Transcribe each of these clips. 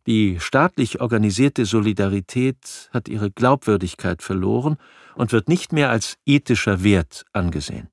Die staatlich organisierte Solidarität hat ihre Glaubwürdigkeit verloren und wird nicht mehr als ethischer Wert angesehen.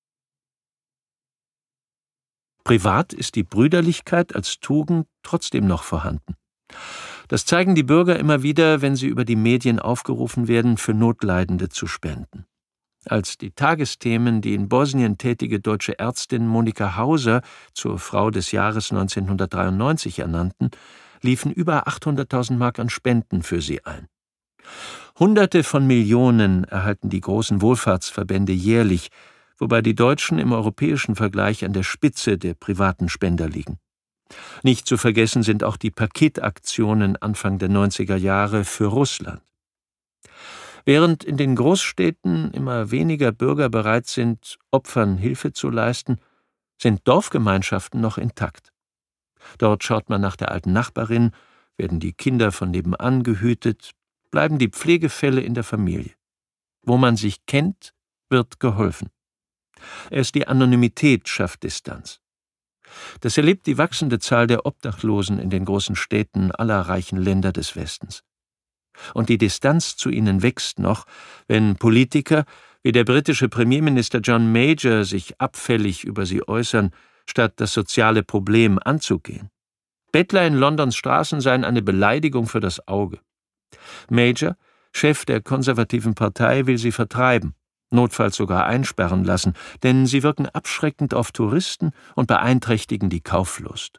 Privat ist die Brüderlichkeit als Tugend trotzdem noch vorhanden. Das zeigen die Bürger immer wieder, wenn sie über die Medien aufgerufen werden, für Notleidende zu spenden. Als die Tagesthemen die in Bosnien tätige deutsche Ärztin Monika Hauser zur Frau des Jahres 1993 ernannten, liefen über 800.000 Mark an Spenden für sie ein. Hunderte von Millionen erhalten die großen Wohlfahrtsverbände jährlich, wobei die Deutschen im europäischen Vergleich an der Spitze der privaten Spender liegen. Nicht zu vergessen sind auch die Paketaktionen Anfang der 90er Jahre für Russland. Während in den Großstädten immer weniger Bürger bereit sind, Opfern Hilfe zu leisten, sind Dorfgemeinschaften noch intakt. Dort schaut man nach der alten Nachbarin, werden die Kinder von nebenan gehütet, bleiben die Pflegefälle in der Familie. Wo man sich kennt, wird geholfen. Erst die Anonymität schafft Distanz. Das erlebt die wachsende Zahl der Obdachlosen in den großen Städten aller reichen Länder des Westens. Und die Distanz zu ihnen wächst noch, wenn Politiker wie der britische Premierminister John Major sich abfällig über sie äußern, statt das soziale Problem anzugehen. Bettler in Londons Straßen seien eine Beleidigung für das Auge. Major, Chef der konservativen Partei, will sie vertreiben, notfalls sogar einsperren lassen, denn sie wirken abschreckend auf Touristen und beeinträchtigen die Kauflust.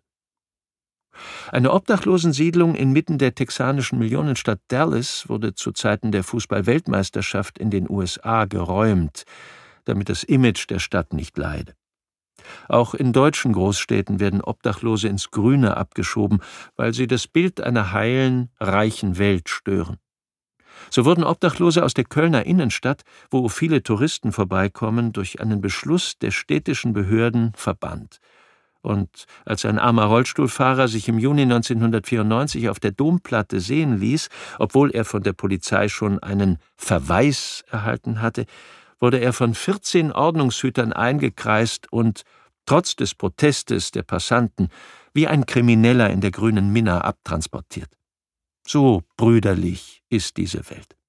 Eine Obdachlosensiedlung inmitten der texanischen Millionenstadt Dallas wurde zu Zeiten der Fußball-Weltmeisterschaft in den USA geräumt, damit das Image der Stadt nicht leide. Auch in deutschen Großstädten werden Obdachlose ins Grüne abgeschoben, weil sie das Bild einer heilen, reichen Welt stören. So wurden Obdachlose aus der Kölner Innenstadt, wo viele Touristen vorbeikommen, durch einen Beschluss der städtischen Behörden verbannt. Und als ein armer Rollstuhlfahrer sich im Juni 1994 auf der Domplatte sehen ließ, obwohl er von der Polizei schon einen Verweis erhalten hatte, wurde er von 14 Ordnungshütern eingekreist und, trotz des Protestes der Passanten, wie ein Krimineller in der grünen Minna abtransportiert. So brüderlich ist diese Welt.